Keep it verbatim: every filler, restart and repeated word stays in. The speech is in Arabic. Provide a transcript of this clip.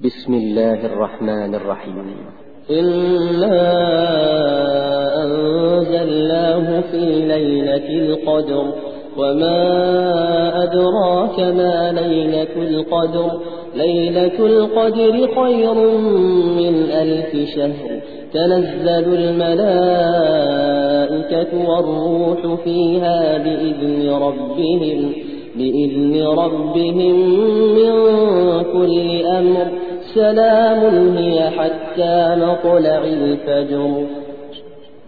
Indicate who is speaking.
Speaker 1: بسم الله الرحمن الرحيم.
Speaker 2: إنا أنزلناه في ليلة القدر وما أدراك ما ليلة القدر ليلة القدر خير من ألف شهر تنزل الملائكة والروح فيها بإذن ربهم بإذن ربهم من كل أمر سلام هي حتى مطلع الفجر.